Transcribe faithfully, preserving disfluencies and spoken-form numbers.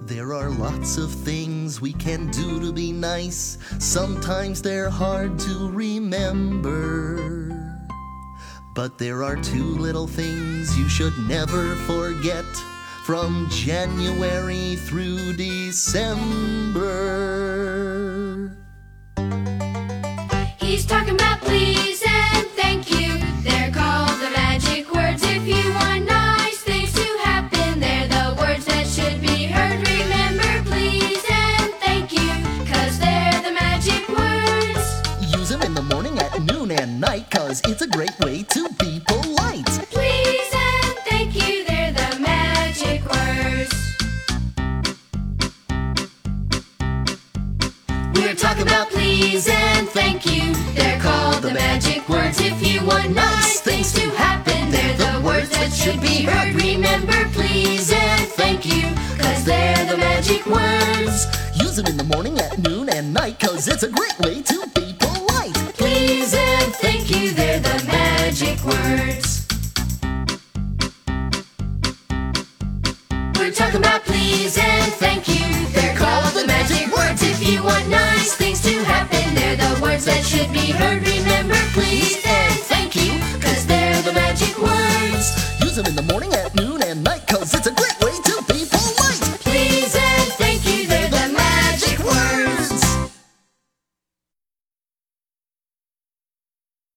There are lots of things we can do to be nice. Sometimes they're hard to remember. But there are two little things you should never forget from January through December. He's talking about please and thank you. They're called the magic words. If you want nice things to happen, they're the words that should be heard. Remember please and thank you, 'cause they're the magic words. Use them in the morning, at noon, and night, 'cause it's a great way to be polite. Please and thank you, they're the magic words. We're talking about please and thank you. They're called the magic words. If you want nice things to happen, they're the words that should be heard. Remember please and thank you, 'cause they're the magic words. Use them in the morning, at noon, and night, 'cause it's a great way to